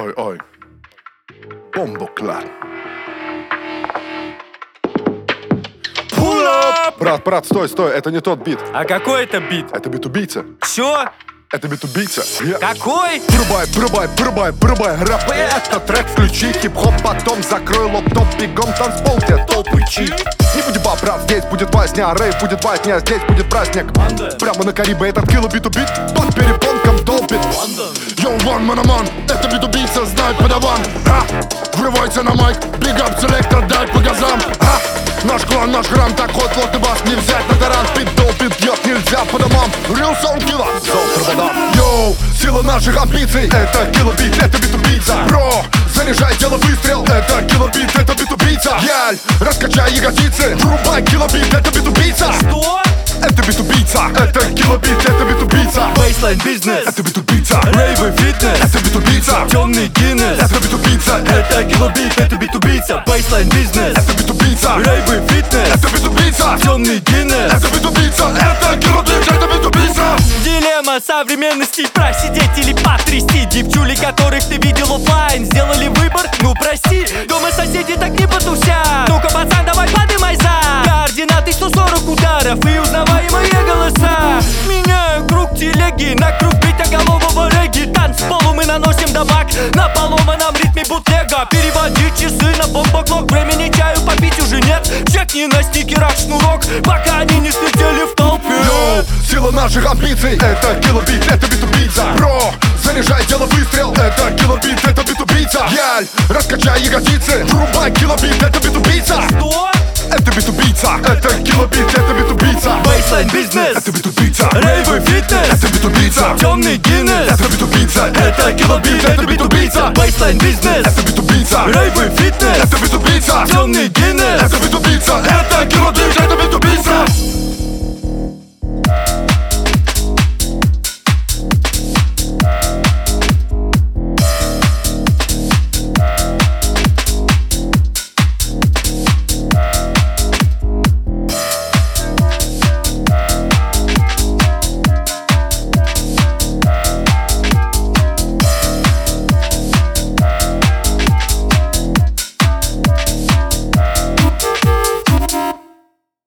Ой. Бомбоклад. Pull up! Брат, стой, это не тот бит. А какой это бит? Это бит-убийца. Чё? Это бит-убийца. Какой? Врубай, рэп, это трек, включи хип-хоп, потом закрой лоптоп, бегом танцпол, где толпы чит. Не будь брат, здесь будет возня, рейв будет возня, здесь будет праздник. Прямо на Карибе этот кило бит-убит, под перепонком долбит. Йоу, ван, манаман, это бит-убийца, знает подаван. Врывайся на майк, биг-ап, селектор, дай по газам. Наш клан, наш грам, так ход, плотный бас, не взять на таран. Пит долбит, бьет нельзя по домам. Real sound killer, йоу, сила наших амбиций. Это килобит, это бит-убийца. Бро, заряжай, дело выстрел. Это килобит, это бит-убийца. Яль, раскачай ягодицы. Врубай килобит, это бит-убийца. Что? Это бит-убийца. Это килобит, это бит-убийца. Бейслайн бизнес. Это бит-убийца. Рейвы фитнес. Это бит-убийца. Темный Гиннес. Это бит-убийца. Это килобит, это бит-убийца. Бейслайн бизнес. Это бит-убийца. Рейвы фитнес. Это бит-убийца. Темный Гиннес. Это бит-убийца. Это килобит, это бит-убийца. Дилемма современности: просидеть или потрясти. Девчули, которых ты видел оффлайн, сделали выбор, ну прости. Дома соседи так не потусят. Ну-ка, пацан, давай подымай за. Координаты 140 ударов и узнаваемые голоса. Меняю круг телеги на круг битоголового регги. Танцполу мы наносим дамаг на поломанном ритме бутлега. Переводи часы на бомбоклок. Времени чаю попить уже нет. Чекни на стикерах шнурок, пока они не слетели в толпе. Йоу, сила наших амбиций. Это килобит, это бит-убийца. Бро, заряжай, дело выстрел. Это килобит, это бит-убийца. Яль, раскачай ягодицы. Врубай килобит, это бит-убийца. Что? Это бит-убийца. Это килобит, это бит-убийца. Бейслайн бизнес. Это бит-убийца. Рейвы фитнес. Это бит-убийца. Темный Гиннес. Это бит-убийца. Это килобит, это бит-убийца. Бейслайн бизнес. Это бит-убийца. Рейвы фитнес. Это бит-убийца. Темный Гиннес. Это бит-убийца. Это килобит, это бит-убийца.